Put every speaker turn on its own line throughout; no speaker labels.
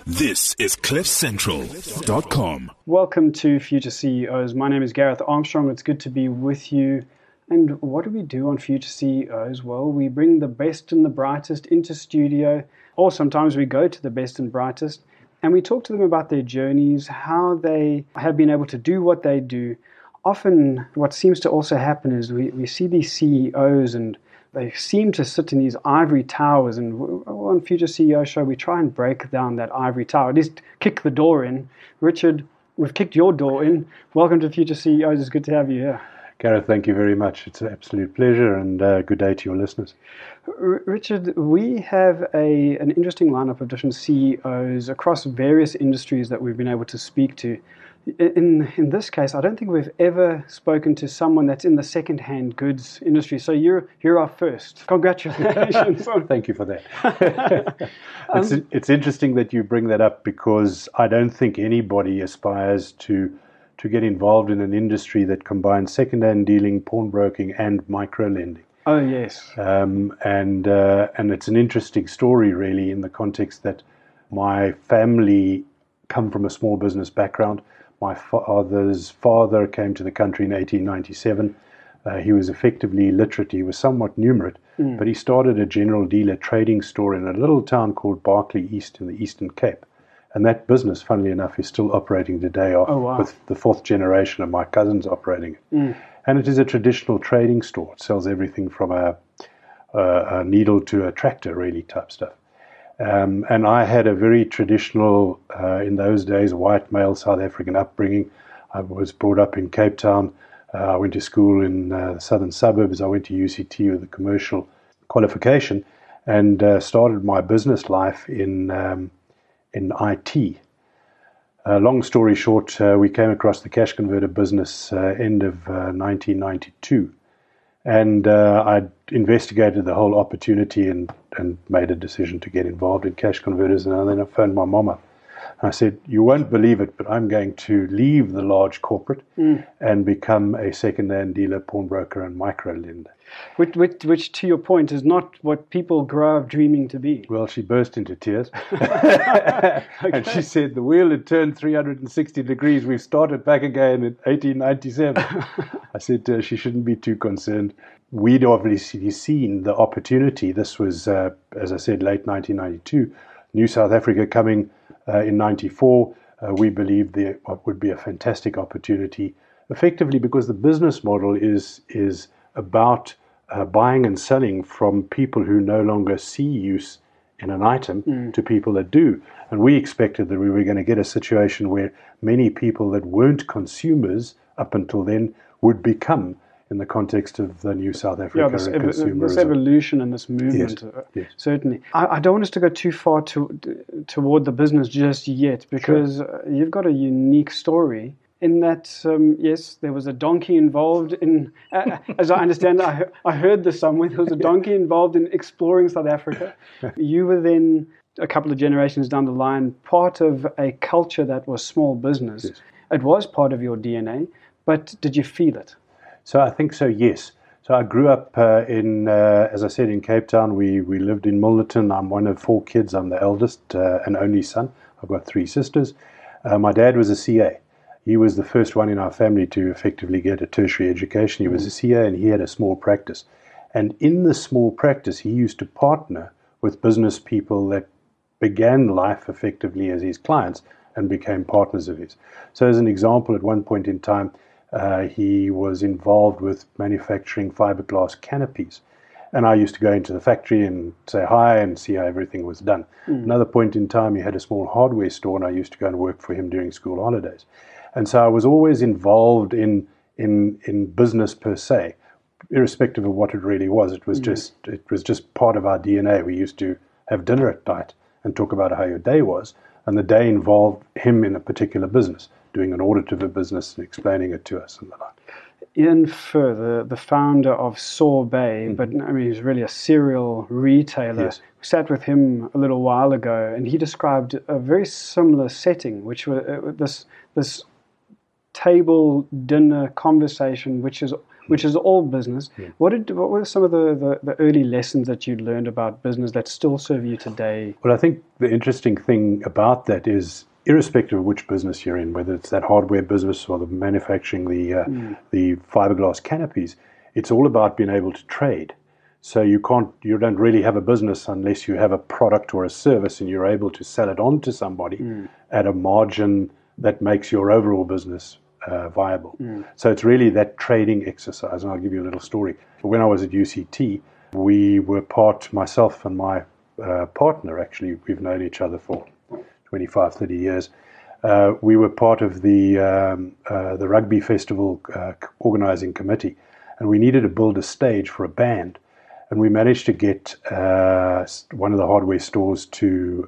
This is CliffCentral.com.
Welcome to Future CEOs. My name is Gareth Armstrong. It's good to be with you. And what do we do on Future CEOs? Well, we bring the best and the brightest into studio, or sometimes we go to the best and brightest, and we talk to them about their journeys, how they have been able to do what they do. Often what seems to also happen is we see these CEOs and they seem to sit in these ivory towers, and on Future CEO Show, we try and break down that ivory tower, at least kick the door in. Richard, we've kicked your door in. Welcome to Future CEOs. It's good to have you here.
Gareth, thank you very much. It's an absolute pleasure, and good day to your listeners.
Richard, we have an interesting lineup of different CEOs across various industries that we've been able to speak to. In this case, I don't think we've ever spoken to someone that's in the second-hand goods industry. So you're our first. Congratulations.
Thank you for that. It's interesting that you bring that up, because I don't think anybody aspires to get involved in an industry that combines second-hand dealing, pawnbroking, and micro-lending.
Oh, yes.
And it's an interesting story, really, in the context that my family come from a small business background. My father's father came to the country in 1897. He was effectively literate. He was somewhat numerate, but he started a general dealer trading store in a little town called Berkeley East in the Eastern Cape. And that business, funnily enough, is still operating today, with the fourth generation of my cousins operating it. And it is a traditional trading store. It sells everything from a needle to a tractor, really, type stuff. And I had a very traditional, in those days, white male South African upbringing. I was brought up in Cape Town. I went to school in the southern suburbs. I went to UCT with a commercial qualification, and started my business life in IT. Long story short, we came across the cash converter business end of 1992. And I investigated the whole opportunity and made a decision to get involved in cash converters. And then I phoned my mom up. And I said, you won't believe it, but I'm going to leave the large corporate and become a second-hand dealer, pawnbroker, and micro-lender.
Which, to your point, is not what people grow up dreaming to be.
Well, she burst into tears. Okay. And she said, the wheel had turned 360 degrees. We've started back again in 1897. I said she shouldn't be too concerned. We'd obviously seen the opportunity. This was, as I said, late 1992. New South Africa coming in 94. We believed there would be a fantastic opportunity, effectively because the business model is about buying and selling from people who no longer see use in an item to people that do. And we expected that we were going to get a situation where many people that weren't consumers up until then would become, in the context of the new South Africa consumerism.
This evolution and this movement,
yes.
Certainly. I don't want us to go too far toward the business just yet, because you've got a unique story in that, yes, there was a donkey involved in, as I understand it, I heard this somewhere, there was a donkey involved in exploring South Africa. You were then, a couple of generations down the line, part of a culture that was small business.
Yes.
It was part of your DNA, but did you feel it?
So I think so, yes. So I grew up as I said, in Cape Town. We lived in Milnerton. I'm one of 4 kids. I'm the eldest and only son. I've got 3 sisters. My dad was a CA. He was the first one in our family to effectively get a tertiary education. He was a CA, and he had a small practice. And in the small practice, he used to partner with business people that began life effectively as his clients and became partners of his. So as an example, at one point in time, he was involved with manufacturing fiberglass canopies. And I used to go into the factory and say hi and see how everything was done. Another point in time, he had a small hardware store, and I used to go and work for him during school holidays. And so I was always involved in business per se, irrespective of what it really was. It was just part of our DNA. We used to have dinner at night and talk about how your day was, and the day involved him in a particular business, doing an audit of a business and explaining it to us and the like.
Ian Furr, the founder of Sorbet, but I mean, he's really a serial retailer.
Yes.
We sat with him a little while ago, and he described a very similar setting, which was this table dinner conversation, which is which is all business. What were some of the early lessons that you'd learned about business that still serve you today?
Well, I think the interesting thing about that is, irrespective of which business you're in, whether it's that hardware business or the manufacturing the fiberglass canopies, it's all about being able to trade. So you don't really have a business unless you have a product or a service and you're able to sell it on to somebody at a margin that makes your overall business viable. So it's really that trading exercise. And I'll give you a little story. When I was at UCT, we were myself and my partner, actually, we've known each other for 25, 30 years. We were part of the Rugby Festival organizing committee, and we needed to build a stage for a band. And we managed to get one of the hardware stores to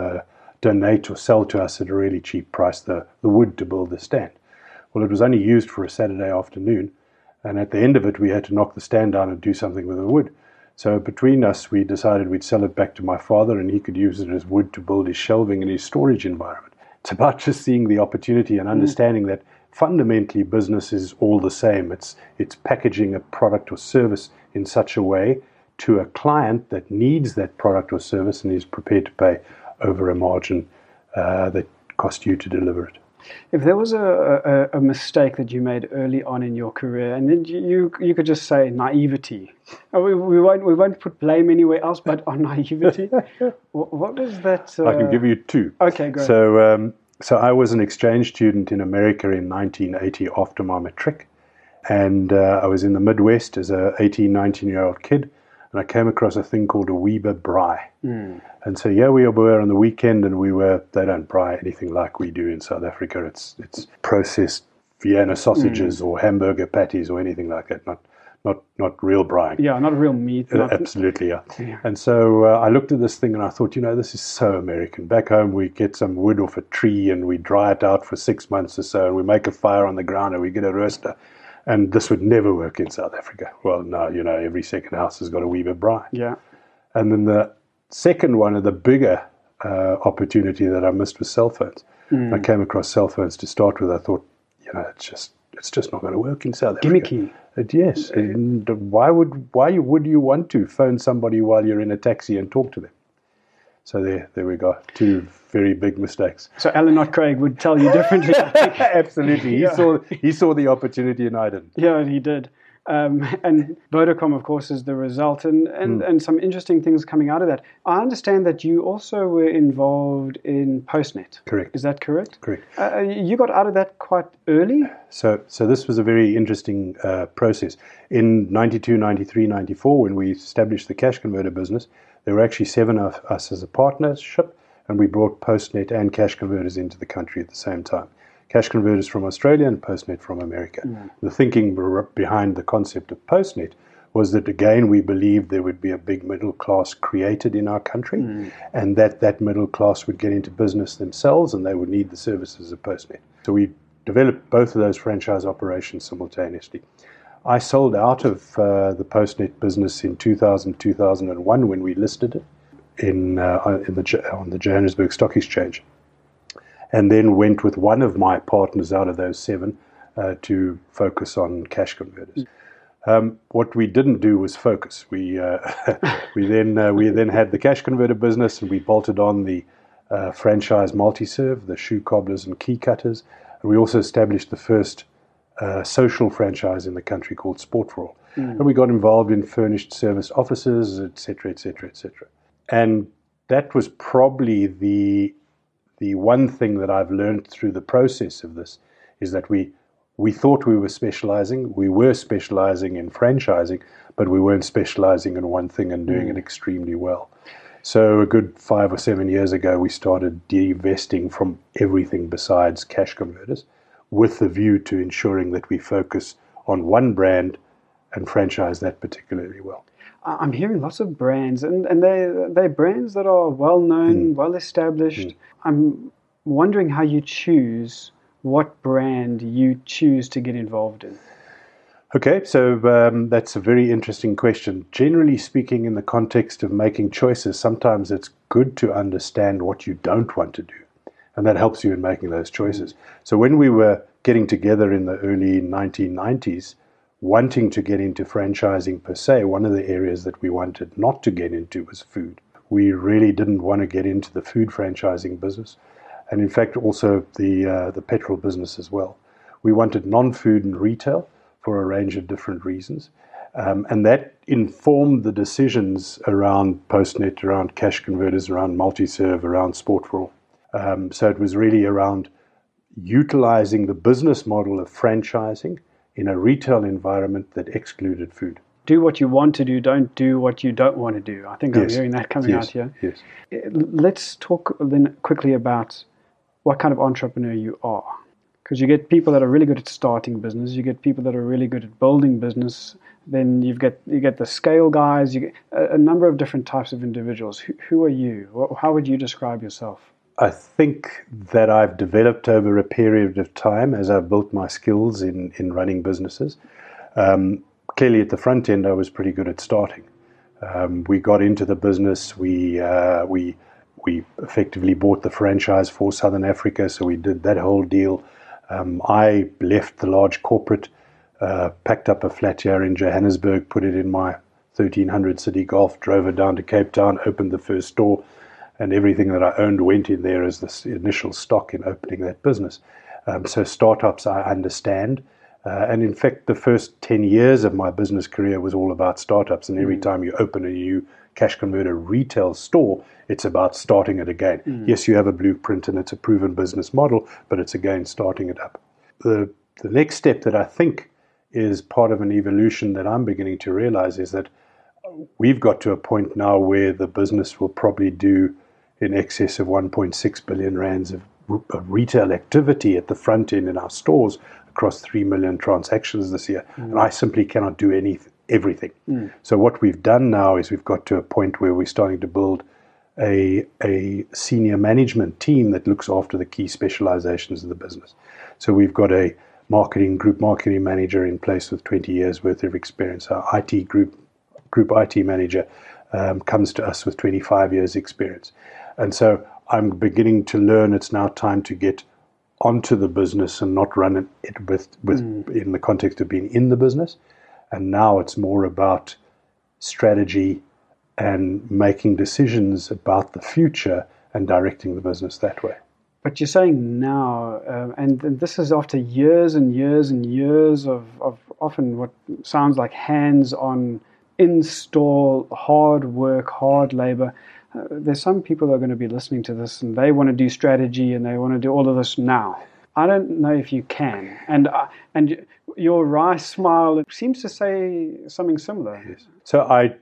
donate or sell to us at a really cheap price the wood to build the stand. Well, it was only used for a Saturday afternoon, and at the end of it, we had to knock the stand down and do something with the wood. So between us, we decided we'd sell it back to my father, and he could use it as wood to build his shelving and his storage environment. It's about just seeing the opportunity and understanding that fundamentally business is all the same. It's packaging a product or service in such a way to a client that needs that product or service and is prepared to pay over a margin that cost you to deliver it.
If there was a mistake that you made early on in your career, and then you could just say naivety, we won't put blame anywhere else but on naivety. What was that?
I can give you two.
Okay, great.
So I was an exchange student in America in 1980 after my matric, and I was in the Midwest as a 18, 19-year-old kid, and I came across a thing called a Weber braai. And so we were on the weekend, and they don't braai anything like we do in South Africa. It's processed Vienna sausages or hamburger patties or anything like that, not real braai.
Yeah, not real meat.
Absolutely, yeah. And so I looked at this thing and I thought, this is so American. Back home, we get some wood off a tree and we dry it out for 6 months or so, and we make a fire on the ground and we get a roaster. And this would never work in South Africa. Well, no, every second house has got a Weber braai.
Yeah.
And then the second one, the bigger opportunity that I missed was cell phones. I came across cell phones to start with. I thought, it's just not going to work in South Africa.
Gimmicky.
Yes. And why would you want to phone somebody while you're in a taxi and talk to them? So there we go. Two very big mistakes.
So Alan, not Craig, would tell you differently.
Absolutely. He saw the opportunity and I didn't.
Yeah, he did. And Vodacom, of course, is the result, and some interesting things coming out of that. I understand that you also were involved in Postnet.
Correct.
Is that correct?
Correct.
You got out of that quite early?
So this was a very interesting process. In 92, 93, 94, when we established the cash converter business, there were actually 7 of us as a partnership, and we brought Postnet and cash converters into the country at the same time. Cash converters from Australia and Postnet from America. The thinking behind the concept of Postnet was that, again, we believed there would be a big middle class created in our country, and that middle class would get into business themselves and they would need the services of Postnet. So we developed both of those franchise operations simultaneously. I sold out of the Postnet business in 2000, 2001 when we listed it on the Johannesburg Stock Exchange. And then went with one of my partners out of those 7 to focus on cash converters. What we didn't do was focus. We then had the cash converter business, and we bolted on the franchise multi-serve, the shoe cobblers and key cutters. And we also established the first social franchise in the country called Sport for All. And we got involved in furnished service offices, etc., etc., etc. And that was probably the one thing that I've learned through the process of this is that we thought we were specializing. We were specializing in franchising, but we weren't specializing in one thing and doing it extremely well. So a good 5 or 7 years ago, we started divesting from everything besides cash converters with the view to ensuring that we focus on one brand and franchise that particularly well.
I'm hearing lots of brands, and they're brands that are well-known, well-established. I'm wondering how you choose what brand you choose to get involved in.
Okay, so that's a very interesting question. Generally speaking, in the context of making choices, sometimes it's good to understand what you don't want to do, and that helps you in making those choices. So when we were getting together in the early 1990s, wanting to get into franchising per se, one of the areas that we wanted not to get into was food. We really didn't want to get into the food franchising business, and in fact also the petrol business as well. We wanted non-food and retail for a range of different reasons, and that informed the decisions around Postnet, around Cash Converters, around Multiserve, around Sport4All. So it was really around utilizing the business model of franchising in a retail environment that excluded food.
Do what you want to do, don't do what you don't want to do. I think I'm hearing that coming out here.
Yes.
Let's talk then quickly about what kind of entrepreneur you are. Because you get people that are really good at starting business, you get people that are really good at building business, then you get the scale guys, you get a number of different types of individuals. Who are you? How would you describe yourself?
I think that I've developed over a period of time as I've built my skills in running businesses. Clearly at the front end, I was pretty good at starting. We got into the business. We effectively bought the franchise for Southern Africa, so we did that whole deal. I left the large corporate, packed up a flat here in Johannesburg, put it in my 1300 City Golf, drove it down to Cape Town, opened the first store, and everything that I owned went in there as the initial stock in opening that business. So startups I understand. And in fact, the first 10 years of my business career was all about startups. And every time you open a new Cash Converter retail store, it's about starting it again. Yes, you have a blueprint and it's a proven business model, but it's again starting it up. The next step that I think is part of an evolution that I'm beginning to realize is that we've got to a point now where the business will probably do in excess of 1.6 billion rands of retail activity at the front end in our stores across 3 million transactions this year. And I simply cannot do everything. So what we've done now is we've got to a point where we're starting to build a senior management team that looks after the key specializations of the business. So we've got a group marketing manager in place with 20 years worth of experience. Our IT group IT manager comes to us with 25 years experience. And so I'm beginning to learn it's now time to get onto the business and not run it with in the context of being in the business. And now it's more about strategy and making decisions about the future and directing the business that way.
But you're saying now, and this is after years and years and years of often what sounds like hands-on, in-store, hard work, hard labor. There's some people that are going to be listening to this and they want to do strategy and they want to do all of this now. I don't know if you can. And your wry smile seems to say something similar.
Yes. So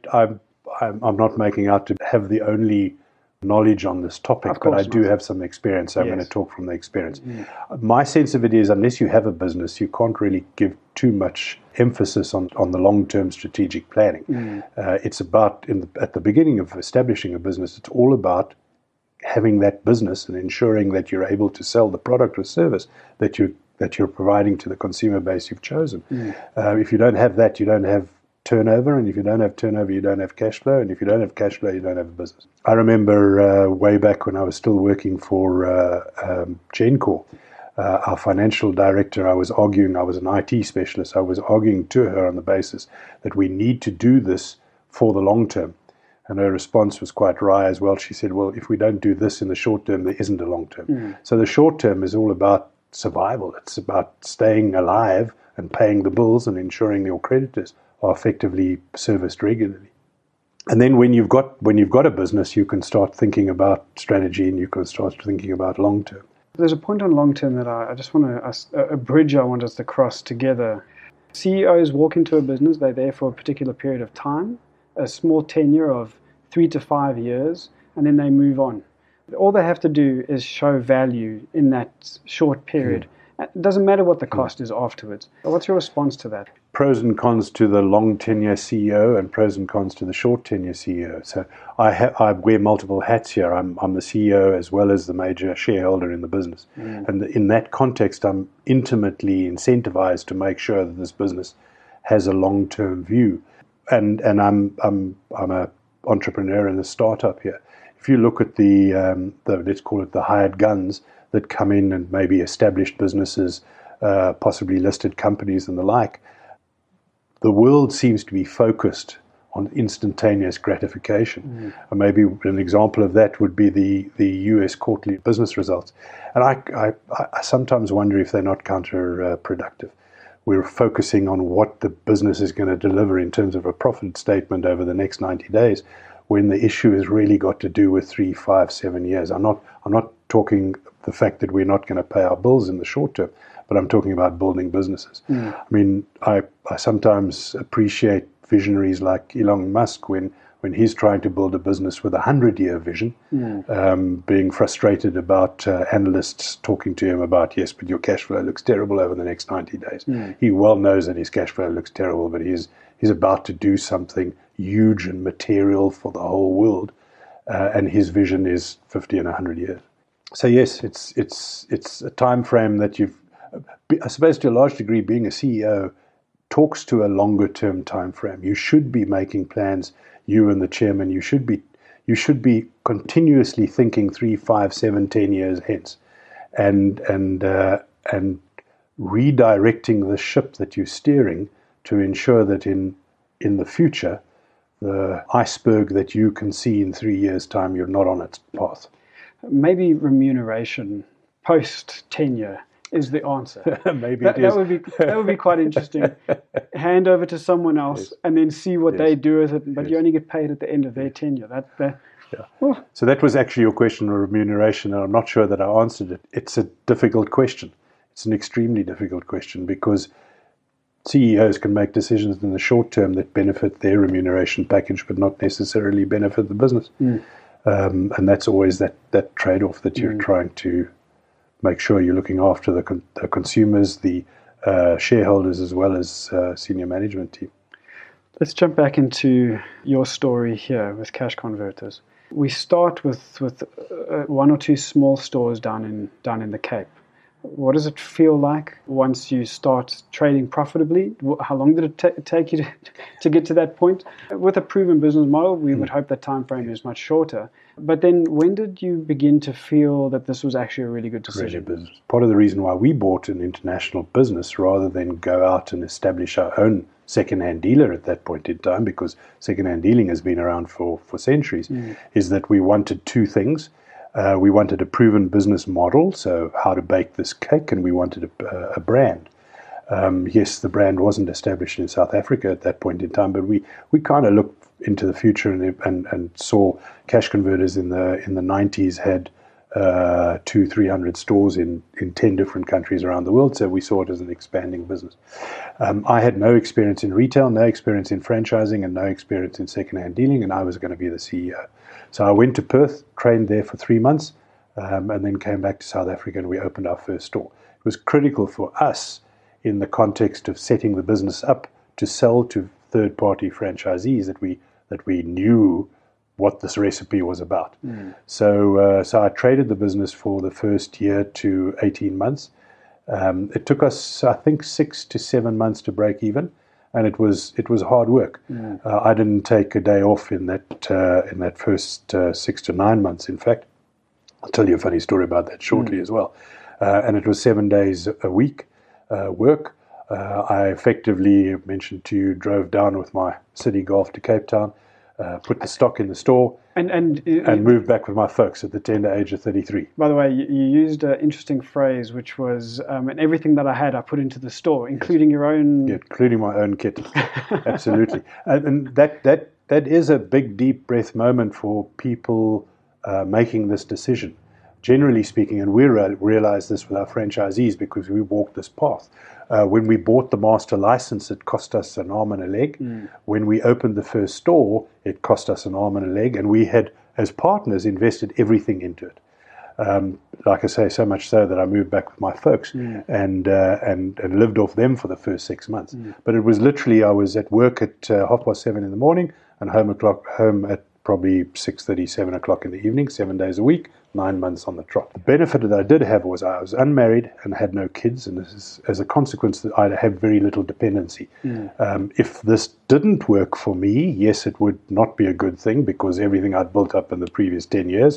I'm not making out to have the only knowledge on this topic, but I do have some experience. So I'm going to talk from the experience. My sense of it is, unless you have a business, you can't really give too much emphasis on the long-term strategic planning. It's about, at the beginning of establishing a business, it's all about having that business and ensuring that you're able to sell the product or service that you're providing to the consumer base you've chosen. If you don't have that, you don't have turnover, and if you don't have turnover, you don't have cash flow, and if you don't have cash flow, you don't have a business. I remember way back when I was still working for GenCore, our financial director, I was an IT specialist, I was arguing to her on the basis that we need to do this for the long term. And her response was quite wry as well. She said, well, if we don't do this in the short term, there isn't a long term. So the short term is all about survival. It's about staying alive and paying the bills and ensuring your creditors are effectively serviced regularly. And then when you've got a business, you can start thinking about strategy and you can start thinking about long term.
There's a point on long term that I just want to, a bridge I want us to cross together. CEOs walk into a business, they're there for a particular period of time, a small tenure of 3 to 5 years, and then they move on. All they have to do is show value in that short period. It doesn't matter what the cost is afterwards. What's your response to that?
Pros and cons to the long tenure CEO and pros and cons to the short tenure CEO. So I wear multiple hats here. I'm the CEO as well as the major shareholder in the business. And in that context, I'm intimately incentivized to make sure that this business has a long-term view. And I'm an entrepreneur in a startup here. If you look at the let's call it the hired guns that come in and maybe established businesses, possibly listed companies and the like, the world seems to be focused on instantaneous gratification. And maybe an example of that would be the US quarterly business results. And I sometimes wonder if they're not counterproductive. We're focusing on what the business is going to deliver in terms of a profit statement over the next 90 days, when the issue has really got to do with 3, 5, 7 years. I'm not talking the fact that we're not going to pay our bills in the short term, but I'm talking about building businesses. I mean, I sometimes appreciate visionaries like Elon Musk when he's trying to build a business with a 100-year vision, being frustrated about analysts talking to him about, yes, but your cash flow looks terrible over the next 90 days. He well knows that his cash flow looks terrible, but he's about to do something huge and material for the whole world, and his vision is 50 and 100 years. So yes, it's a time frame that I suppose to a large degree, being a CEO talks to a longer term time frame. You should be making plans, you and the chairman, you should be continuously thinking 3, 5, 7, 10 years hence, and redirecting the ship that you're steering to ensure that in the future, the iceberg that you can see in 3 years' time, you're not on its path.
Maybe remuneration post tenure is the answer.
Maybe
that would be quite interesting. Hand over to someone else and then see what they do with it. But you only get paid at the end of their tenure.
So that was actually your question on remuneration, and I'm not sure that I answered it. It's a difficult question. It's an extremely difficult question because CEOs can make decisions in the short term that benefit their remuneration package, but not necessarily benefit the business. And that's always that trade-off that you're trying to make sure you're looking after the consumers, the shareholders, as well as senior management team.
Let's jump back into your story here with Cash Converters. We start with 1 or 2 small stores down in the Cape. What does it feel like once you start trading profitably? How long did it take you to get to that point? With a proven business model, we would hope that time frame is much shorter. But then when did you begin to feel that this was actually a really good decision?
Really business. Part of the reason why we bought an international business rather than go out and establish our own second-hand dealer at that point in time, because second-hand dealing has been around for centuries, is that we wanted 2 things. We wanted a proven business model, so how to bake this cake, and we wanted a brand. Yes, the brand wasn't established in South Africa at that point in time, but we kind of looked into the future and saw Cash Converters in the 90s had 200-300 stores in 10 different countries around the world, so we saw it as an expanding business. I had no experience in retail, no experience in franchising, and no experience in second-hand dealing, and I was going to be the CEO. So I went to Perth, trained there for 3 months, and then came back to South Africa, and we opened our first store. It was critical for us in the context of setting the business up to sell to third-party franchisees that we knew what this recipe was about. So I traded the business for the first year to 18 months. It took us, I think, 6 to 7 months to break even, and it was hard work. I didn't take a day off in that first 6 to 9 months. In fact, I'll tell you a funny story about that shortly as well. And it was 7 days a week work. I effectively, mentioned to you, drove down with my City Golf to Cape Town, put the stock in the store, and moved back with my folks at the tender age of 33.
By the way, you used an interesting phrase, which was, and everything that I had, I put into the store, including your own...
Yeah, including my own kit. Absolutely. And that is a big, deep breath moment for people making this decision. Generally speaking, and we realize this with our franchisees because we walked this path. When we bought the master license, it cost us an arm and a leg. When we opened the first store, it cost us an arm and a leg, and we had, as partners, invested everything into it. Like I say, so much so that I moved back with my folks and lived off them for the first 6 months. But it was literally, I was at work at 7:30 in the morning and home at probably 6:30, 7 o'clock in the evening, 7 days a week, 9 months on the trot. The benefit that I did have was I was unmarried and had no kids, and this is as a consequence that I have very little dependency. If this didn't work for me, yes, it would not be a good thing because everything I'd built up in the previous 10 years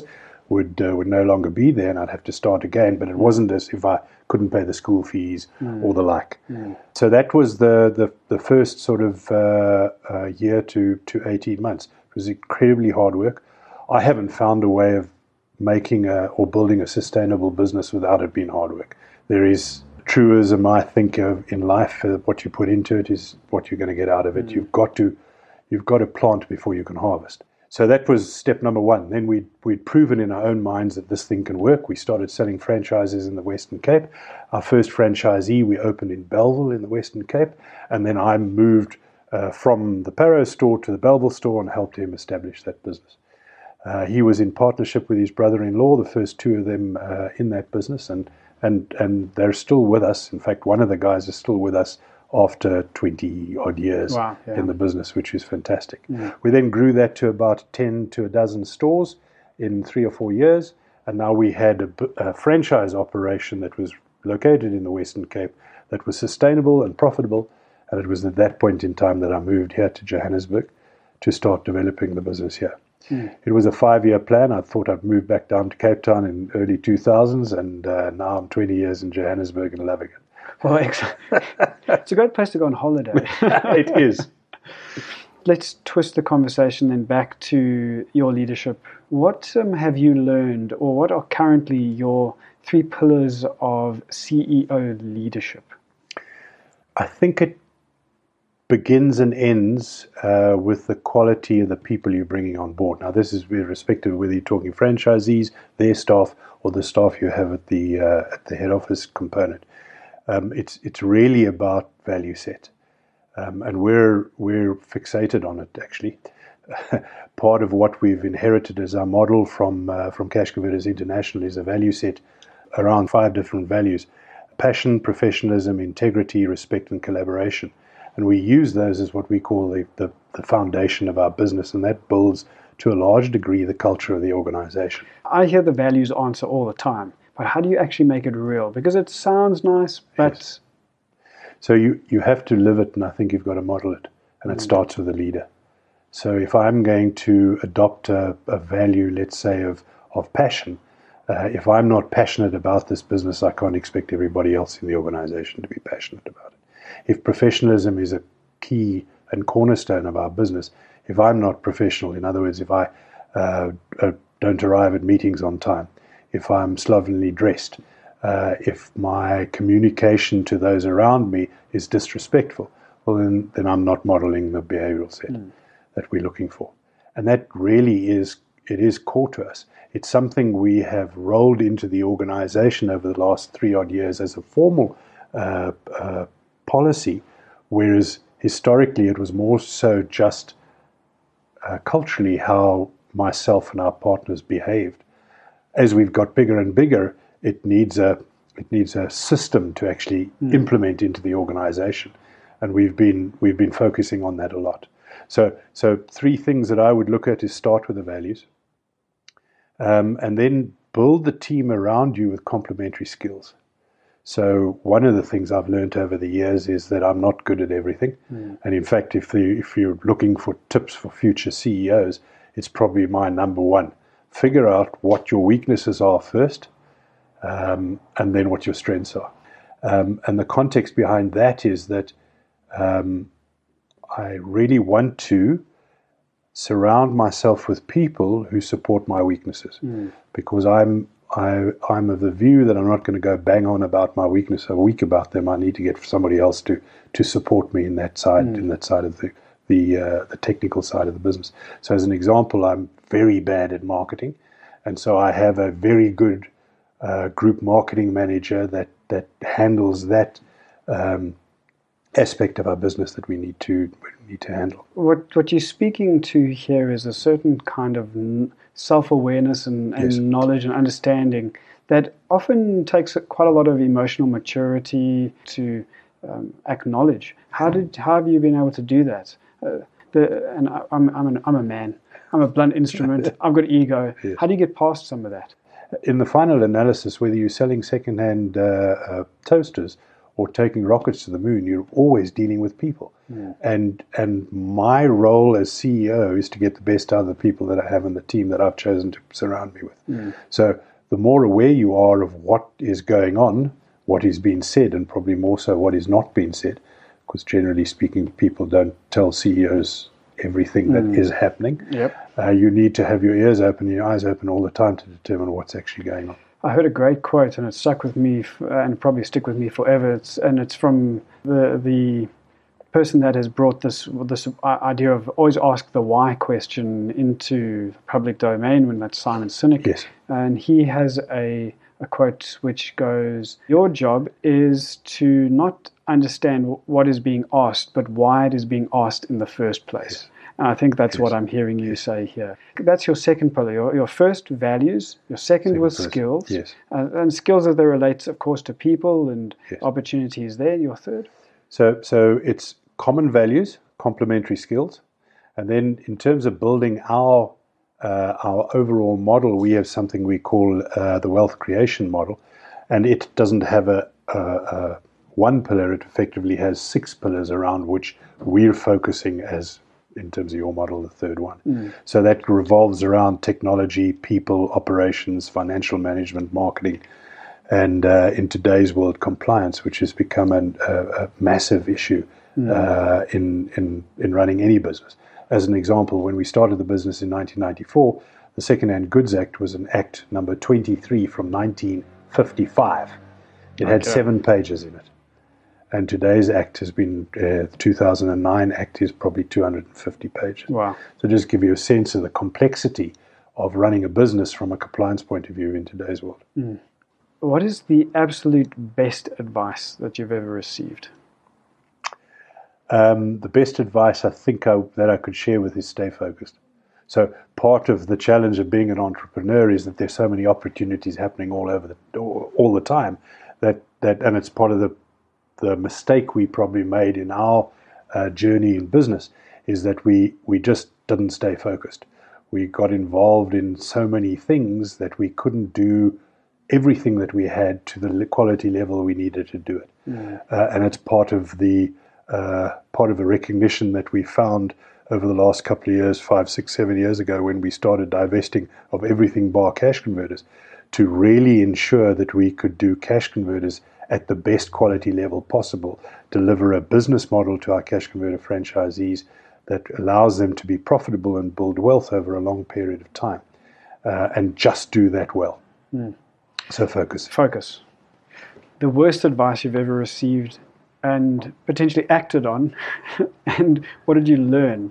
would no longer be there, and I'd have to start again. But it wasn't as if I couldn't pay the school fees or the like. So that was the first sort of year to 18 months. It was incredibly hard work. I haven't found a way of making or building a sustainable business without it being hard work. There is truism, I think, in life. What you put into it is what you're going to get out of it. You've got to plant before you can harvest. So that was step number one. Then we'd proven in our own minds that this thing can work. We started selling franchises in the Western Cape. Our first franchisee we opened in Bellville in the Western Cape, and then I moved from the Parow store to the Bellville store and helped him establish that business. He was in partnership with his brother-in-law, the first two of them in that business, and they're still with us. In fact, one of the guys is still with us after 20-odd years in the business, which is fantastic. We then grew that to about 10 to a dozen stores in 3 or 4 years, and now we had a franchise operation that was located in the Western Cape that was sustainable and profitable, and it was at that point in time that I moved here to Johannesburg to start developing the business here. It was a 5-year plan. I thought I'd move back down to Cape Town in early 2000s, and now I'm 20 years in Johannesburg and loving it.
Well, it's a great place to go on holiday.
It is.
Let's twist the conversation then back to your leadership. What have you learned, or what are currently your 3 pillars of CEO leadership?
I think it begins and ends with the quality of the people you're bringing on board. Now, this is irrespective of whether you're talking franchisees, their staff, or the staff you have at the head office component. It's really about value set, and we're fixated on it. Actually, part of what we've inherited as our model from Cash Converters International is a value set around 5 different values: passion, professionalism, integrity, respect, and collaboration. And we use those as what we call the foundation of our business, and that builds to a large degree the culture of the organization.
I hear the values answer all the time. But how do you actually make it real? Because it sounds nice, but...
Yes. So you have to live it, and I think you've got to model it. And it starts with a leader. So if I'm going to adopt a value, let's say, of passion, if I'm not passionate about this business, I can't expect everybody else in the organization to be passionate about it. If professionalism is a key and cornerstone of our business, if I'm not professional, in other words, if I don't arrive at meetings on time, if I'm slovenly dressed, if my communication to those around me is disrespectful, well, then I'm not modeling the behavioral set that we're looking for. And that really is core to us. It's something we have rolled into the organization over the last 3-odd years as a formal policy, whereas historically it was more so just culturally how myself and our partners behaved. As we've got bigger and bigger, it needs a system to actually implement into the organization, and we've been focusing on that a lot. So 3 things that I would look at is start with the values, and then build the team around you with complementary skills. So one of the things I've learned over the years is that I'm not good at everything, and in fact, if you're looking for tips for future CEOs, it's probably my number one. Figure out what your weaknesses are first, and then what your strengths are. And the context behind that is that I really want to surround myself with people who support my weaknesses, because I'm of the view that I'm not going to go bang on about my weakness or weak about them. I need to get somebody else to support me in that side, of the technical side of the business. So as an example, I'm very bad at marketing, and so I have a very good group marketing manager that handles that aspect of our business that we need to handle.
What you're speaking to here is a certain kind of self-awareness and knowledge and understanding that often takes quite a lot of emotional maturity to acknowledge. How have you been able to do that? I'm a man. I'm a blunt instrument. I've got ego. Yes. How do you get past some of that?
In the final analysis, whether you're selling second-hand toasters or taking rockets to the moon, you're always dealing with people. And my role as CEO is to get the best out of the people that I have in the team that I've chosen to surround me with. So the more aware you are of what is going on, what is being said, and probably more so what is not being said, because generally speaking, people don't tell CEOs everything that is happening. You need to have your ears open and your eyes open all the time to determine what's actually going on.
I heard a great quote, and it stuck with me and probably stick with me forever. It's from the person that has brought this idea of always ask the why question into the public domain, when that's Simon Sinek.
Yes.
And he has a quote which goes, "Your job is to not understand what is being asked, but why it is being asked in the first place." Yes. And I think that's what I'm hearing you say here. That's your second pillar. Your first, values. Your second was skills.
Yes.
And skills as they relate, of course, to people and opportunities there. Your third?
So it's common values, complementary skills. And then in terms of building our overall model, we have something we call the wealth creation model. And it doesn't have a one pillar. It effectively has 6 pillars around which we're focusing as, in terms of your model, the third one. So that revolves around technology, people, operations, financial management, marketing, and in today's world, compliance, which has become a massive issue in running any business. As an example, when we started the business in 1994, the Second-Hand Goods Act was an Act number 23 from 1955. It had 7 pages in it. And today's Act has been, 2009 Act is probably 250 pages.
Wow.
So just give you a sense of the complexity of running a business from a compliance point of view in today's world.
What is the absolute best advice that you've ever received?
The best advice I think that I could share with is stay focused. So part of the challenge of being an entrepreneur is that there's so many opportunities happening all the time that and it's part of the mistake we probably made in our journey in business is that we just didn't stay focused. We got involved in so many things that we couldn't do everything that we had to the quality level we needed to do it. And it's part of a recognition that we found over the last couple of years, 5, 6, 7 years ago, when we started divesting of everything bar cash converters, to really ensure that we could do cash converters at the best quality level possible, deliver a business model to our cash converter franchisees that allows them to be profitable and build wealth over a long period of time, and just do that well. So focus.
Focus. The worst advice you've ever received and potentially acted on, and what did you learn?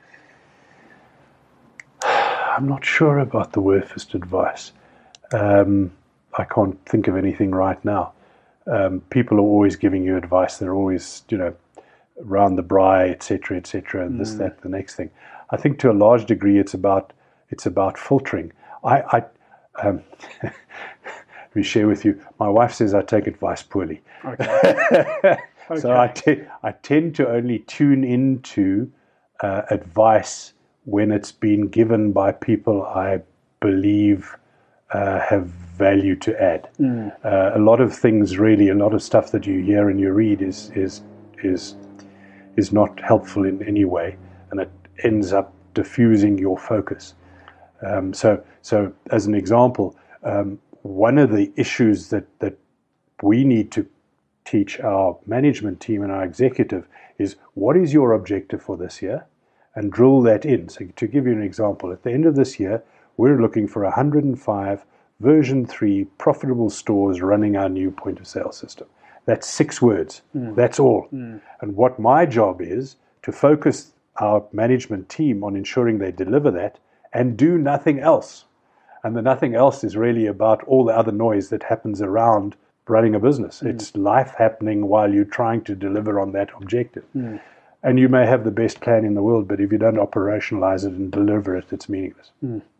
I'm not sure about the worst advice. I can't think of anything right now. People are always giving you advice. They're always, round the braai, etc., and this, that, the next thing. I think to a large degree, it's about filtering. Let me share with you. My wife says I take advice poorly. Okay. So I tend to only tune into advice when it's been given by people I believe have value to add. A lot of things, really, a lot of stuff that you hear and you read is not helpful in any way, and it ends up diffusing your focus. So as an example, one of the issues that we need to teach our management team and our executive is, what is your objective for this year, and drill that in. So to give you an example, at the end of this year, we're looking for 105 version 3 profitable stores running our new point of sale system. That's 6 words. That's all. And what my job is to focus our management team on ensuring they deliver that and do nothing else. And the nothing else is really about all the other noise that happens around running a business. It's life happening while you're trying to deliver on that objective. And you may have the best plan in the world, but if you don't operationalize it and deliver it, it's meaningless.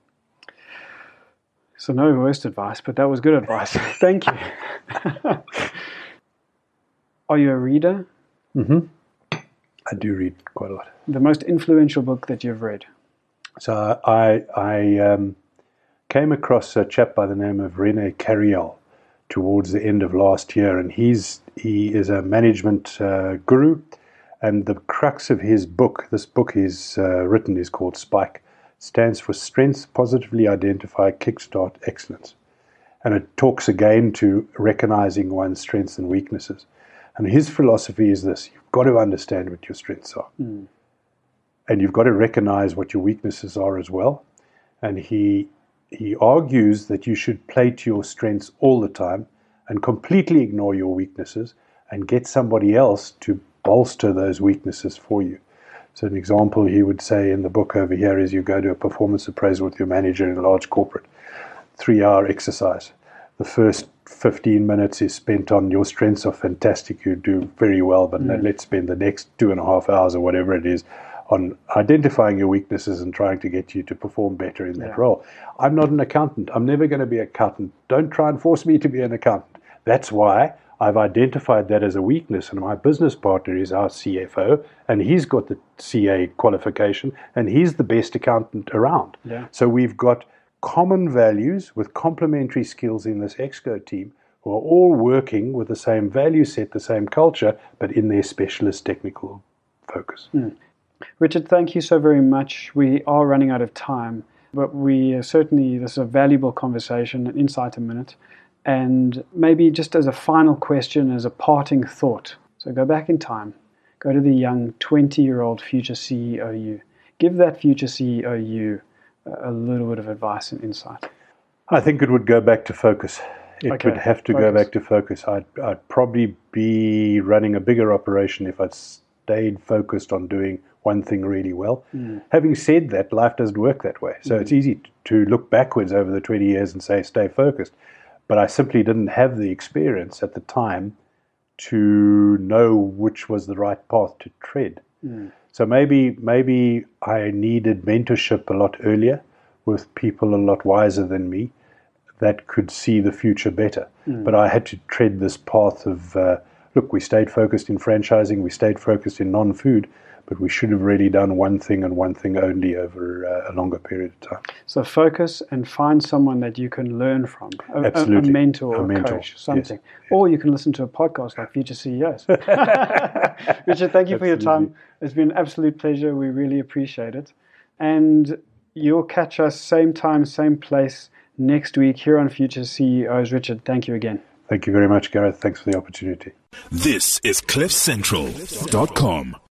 So no worst advice, but that was good advice. Thank you. Are you a reader?
I do read quite a lot.
The most influential book that you've read?
So I came across a chap by the name of Rene Carriel towards the end of last year, and he is a management guru, and the crux of his book, this book he's written, is called Spike, stands for Strengths Positively Identify, Kickstart Excellence, and it talks again to recognizing one's strengths and weaknesses. And his philosophy is this: you've got to understand what your strengths are, and you've got to recognize what your weaknesses are as well. And he argues that you should play to your strengths all the time and completely ignore your weaknesses and get somebody else to bolster those weaknesses for you. So an example he would say in the book over here is you go to a performance appraisal with your manager in a large corporate, 3-hour exercise. The first 15 minutes is spent on your strengths are fantastic, you do very well, but let's spend the next 2.5 hours or whatever it is on identifying your weaknesses and trying to get you to perform better in that role. I'm not an accountant. I'm never going to be an accountant. Don't try and force me to be an accountant. That's why I've identified that as a weakness, and my business partner is our CFO, and he's got the CA qualification, and he's the best accountant around. So we've got common values with complementary skills in this Exco team who are all working with the same value set, the same culture, but in their specialist technical focus.
Richard, thank you so very much. We are running out of time, but this is a valuable conversation, an insight a minute. And maybe just as a final question, as a parting thought, so go back in time, go to the young 20-year-old future CEO you. Give that future CEO you a little bit of advice and insight.
I think it would go back to focus. It would have to go back to focus. I'd probably be running a bigger operation if I'd stayed focused on doing one thing really well. Having said that, life doesn't work that way. So it's easy to look backwards over the 20 years and say, stay focused. But I simply didn't have the experience at the time to know which was the right path to tread. So maybe I needed mentorship a lot earlier with people a lot wiser than me that could see the future better. But I had to tread this path of, look, we stayed focused in franchising, we stayed focused in non-food, but we should have really done one thing and one thing only over a longer period of time. So
focus and find someone that you can learn from, a mentor or a coach, something. Yes. Or you can listen to a podcast like Future CEOs. Richard, thank you for your time. It's been an absolute pleasure. We really appreciate it. And you'll catch us same time, same place next week here on Future CEOs. Richard, thank you again.
Thank you very much, Gareth. Thanks for the opportunity.
This is CliffCentral.com.